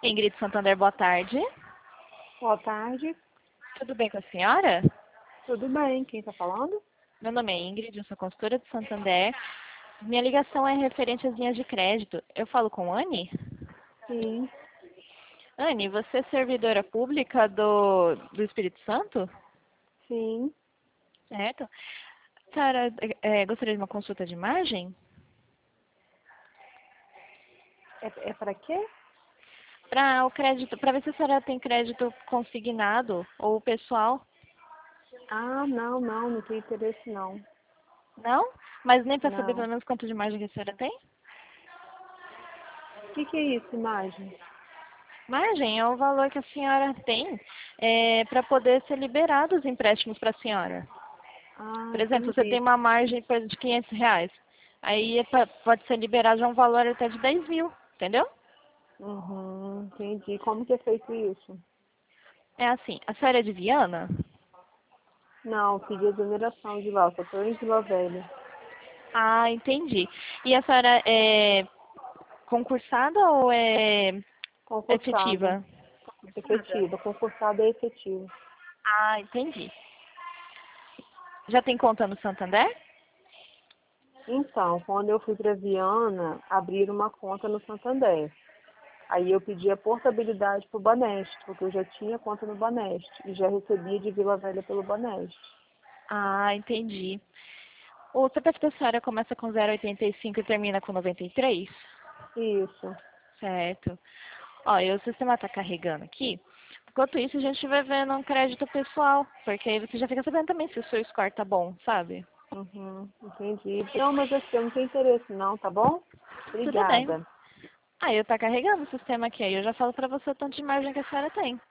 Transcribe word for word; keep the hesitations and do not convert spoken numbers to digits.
Ingrid Santander, boa tarde. Boa tarde. Tudo bem com a senhora? Tudo bem, quem está falando? Meu nome é Ingrid, eu sou consultora de Santander. Minha ligação é referente às linhas de crédito. Eu falo com Anne? Sim, Anne, você é servidora pública do, do Espírito Santo? sim. Certo. A senhora é, gostaria de uma consulta de imagem? É, é para quê? Para o crédito, para ver se a senhora tem crédito consignado ou pessoal. Ah, não, não, não tem interesse não. Não? Mas nem para saber Não. pelo menos quanto de imagem que a senhora tem? O que, que é isso, imagem? Margem é o valor que a senhora tem é, para poder ser liberado os empréstimos para a senhora. Ah, Por exemplo, você tem entendi. uma margem por exemplo, de quinhentos reais. Aí é pra- pode ser liberado já um valor até de dez mil, entendeu? Uhum, entendi. Como que é feito isso? É assim, a senhora é de Viana? Não, pedi exoneração de lá, só estou em Vila Velha. Ah, entendi. E a senhora é concursada ou é Concursada. efetiva? Concursada. Efetiva. Concursada é efetiva. Ah, entendi. Já tem conta no Santander? Então, quando eu fui para Viana, abrir uma conta no Santander. Aí eu pedi a portabilidade para o Baneste, porque eu já tinha conta no Baneste e já recebia de Vila Velha pelo Baneste. Ah, entendi. O C P F da senhora começa com zero vírgula oitenta e cinco e termina com noventa e três? Isso. Certo. Ó, e o sistema está carregando aqui. Enquanto isso, a gente vai vendo um crédito pessoal, porque aí você já fica sabendo também se o seu score tá bom, sabe? Uhum, entendi. Não, mas assim, eu não tenho interesse não, tá bom? Tudo bem. Obrigada. Aí eu tá carregando o sistema aqui, aí eu já falo pra você o tanto de margem que a senhora tem.